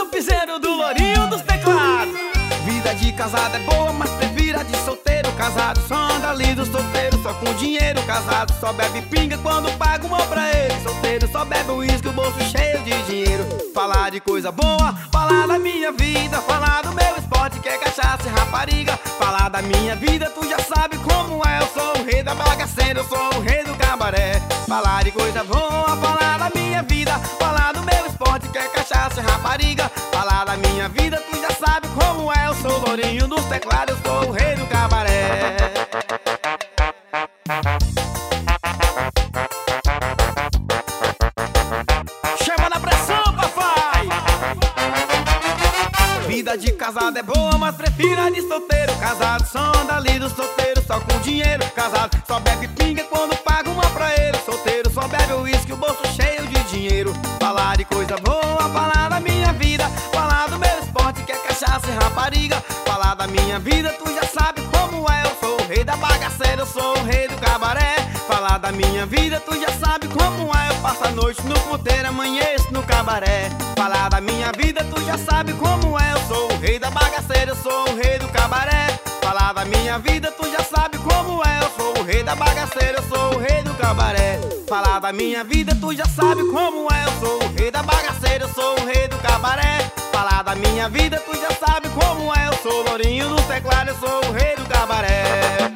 piseiro do lourinho dos teclados. Vida de casado é boa, mas prefiro a de solteiro. Casado só anda lindo, solteiro só com dinheiro. Casado só bebe pinga quando paga uma pra ele. Solteiro só bebe uísque, o bolso cheio de dinheiro. Falar de coisa boa, falar da minha vida, falar do meu esporte que é cachaça e rapariga. Falar da minha vida, tu já sabe como é. Eu sou o rei da bagaceira, eu sou o rei do cabaré. Falar de coisa boa, falar da minha vida, falar do meu esporte que é cachaça e rapariga. Falar da minha vida, tu já sabe como é. Eu sou o lourinho dos teclados, eu sou o rei do cabaré. Chama na pressão, papai! Vida de casado é boa, mas prefiro a de solteiro. Casado só anda lindo, solteiro só com dinheiro. Casado só bebe pinga quando paga uma pra ele. Solteiro só bebe uísque, o bolso cheio de dinheiro. Falar de coisa boa, falar da minha vida, falar do meu esporte que é cachaça e rapariga. Falar da minha vida, tu já sabe como é. Eu sou o rei da bagaceira, eu sou o rei do cabaré. Falar da minha vida, tu já sabe como é. Eu passo a noite no puteiro, amanheço no cabaré. Falar da minha vida, tu já sabe como é. Eu sou o rei da bagaceira, eu sou o rei do cabaré. Falar da minha vida, tu já sabe como é. Eu sou o rei da bagaceira, eu sou o rei do cabaré. Falar da minha vida, tu já sabe como é. Eu sou o rei da bagaceira, eu sou o rei do cabaré. Falar da minha vida, tu já sabe como é. Eu sou o lourinho do teclado, eu sou o rei do cabaré.